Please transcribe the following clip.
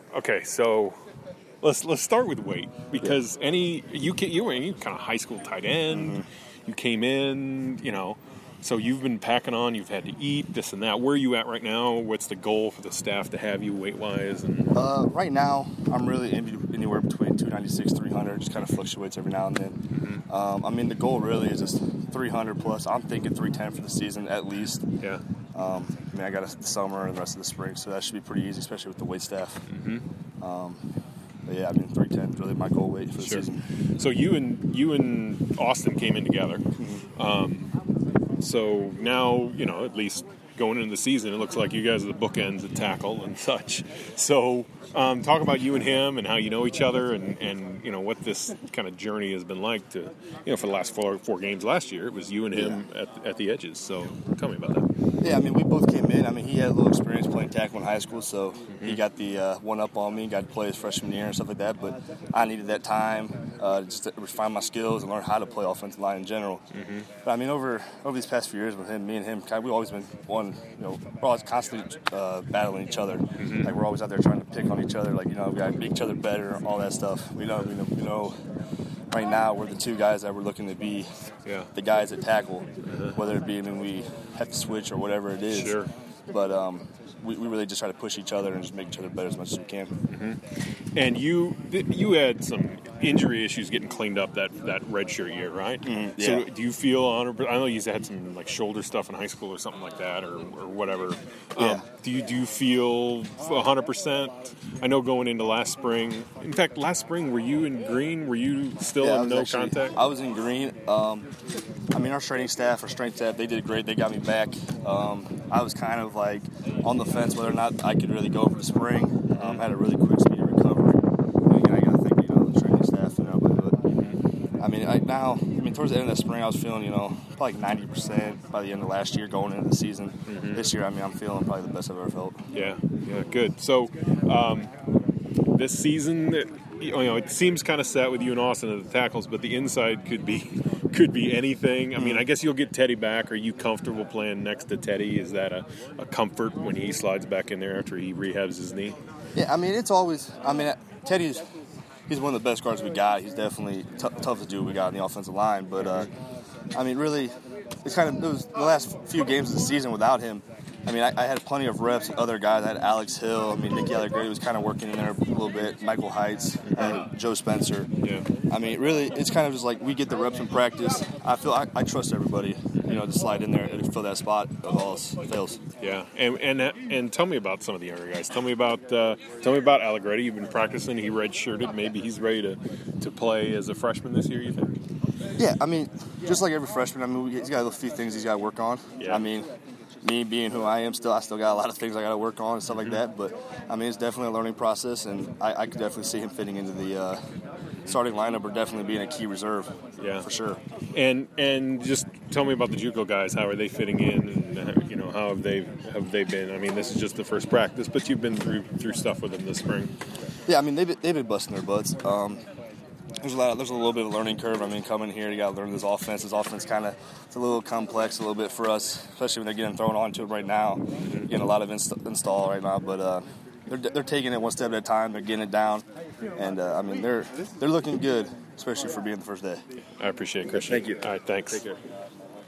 Okay, so let's start with weight because you were kind of high school tight end. Mm-hmm. You came in, so you've been packing on. You've had to eat this and that. Where are you at right now? What's the goal for the staff to have you weight wise? Right now, I'm really anywhere between 296, 300. Just kind of fluctuates every now and then. Mm-hmm. The goal really is just 300 plus. I'm thinking 310 for the season at least. Yeah. I got the summer and the rest of the spring, so that should be pretty easy, especially with the weight staff. Mm-hmm. 310 is really my goal weight for the season. So you and Austin came in together. Mm-hmm. So now, at least going into the season, it looks like you guys are the bookends at tackle and such. So talk about you and him and how you know each other and what this kind of journey has been like to, for the last four games last year. It was you and him at the edges. So tell me about that. Yeah, we both came in. He had a little experience playing tackle in high school, so he got the one up on me, got to play his freshman year and stuff like that. But I needed that time just to refine my skills and learn how to play offensive line in general. Mm-hmm. But over these past few years with me and him, we've always been one. We're always constantly battling each other. Mm-hmm. We're always out there trying to pick on each other. We got to make each other better, all that stuff. We know. Right now, we're the two guys that we're looking to be the guys that tackle, whether it be we have to switch or whatever it is. Sure. But we really just try to push each other and just make each other better as much as we can. Mm-hmm. And you had some injury issues getting cleaned up that redshirt year, right? Mm-hmm. Yeah. So do you feel honored? I know you had some shoulder stuff in high school or something like that, or whatever. Yeah. Do you feel 100%? I know going into last spring. In fact, last spring, were you in green? Were you still in no contact? I was in green. Our strength staff, they did great. They got me back. I was kind of on the fence whether or not I could really go for the spring. Had a really quick speed of recovery. I got to thank the training staff and everybody. But towards the end of the spring, I was feeling probably 90% by the end of last year going into the season. Mm-hmm. This year, I'm feeling probably the best I've ever felt. Yeah, good. So this season, it seems kind of set with you and Austin at the tackles, but the inside could be anything. I guess you'll get Teddy back. Are you comfortable playing next to Teddy? Is that a comfort when he slides back in there after he rehabs his knee? Yeah, it's always Teddy's he's one of the best guards we got. He's definitely toughest dude we got on the offensive line. But really, it was the last few games of the season without him. I had plenty of reps with other guys. I had Alex Hill. Nicky Allegretti was kind of working in there a little bit. Michael Heights, Joe Spencer. Yeah. Really, it's kind of just we get the reps in practice. I feel I trust everybody, to slide in there and fill that spot if all else fails. Yeah. And tell me about some of the younger guys. Tell me about Allegretti. You've been practicing. He redshirted. Maybe he's ready to play as a freshman this year, you think? Yeah. Just like every freshman, he's got a few things he's got to work on. Yeah. Me being who I am, I still got a lot of things I got to work on and stuff like that. But it's definitely a learning process, and I could definitely see him fitting into the starting lineup or definitely being a key reserve. Yeah, for sure. And just tell me about the JUCO guys. How are they fitting in? And how have they been? This is just the first practice, but you've been through stuff with them this spring. Yeah, they've been busting their butts. There's a little bit of a learning curve. Coming here, you got to learn this offense. This offense it's a little complex a little bit for us, especially when they're getting thrown onto it right now. Getting a lot of install right now, but they're taking it one step at a time. They're getting it down, and they're looking good, especially for being the first day. I appreciate it, Christian. Thank you. All right, thanks. Take care.